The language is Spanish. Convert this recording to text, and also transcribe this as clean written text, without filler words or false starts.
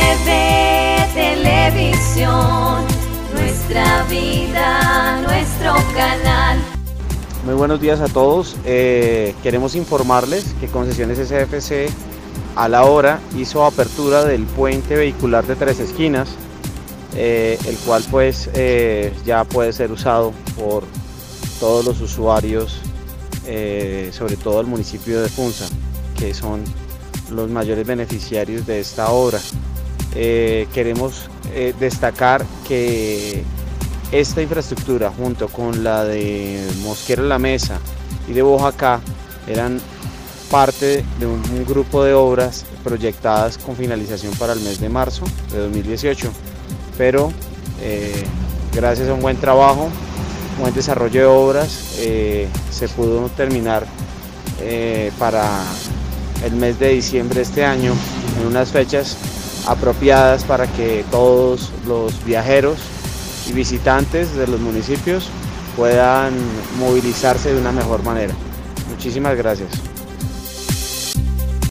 TV Televisión, nuestra vida, nuestro canal. Muy buenos días a todos. Queremos informarles que Concesiones SFC a la hora hizo apertura del puente vehicular de Tres Esquinas, el cual pues ya puede ser usado por todos los usuarios, sobre todo el municipio de Funza, que son los mayores beneficiarios de esta obra. Queremos destacar que esta infraestructura, junto con la de Mosquera La Mesa y de Bojacá, eran parte de un grupo de obras proyectadas con finalización para el mes de marzo de 2018, pero gracias a un buen trabajo, un buen desarrollo de obras, se pudo terminar para el mes de diciembre de este año, en unas fechas apropiadas para que todos los viajeros y visitantes de los municipios puedan movilizarse de una mejor manera. Muchísimas gracias.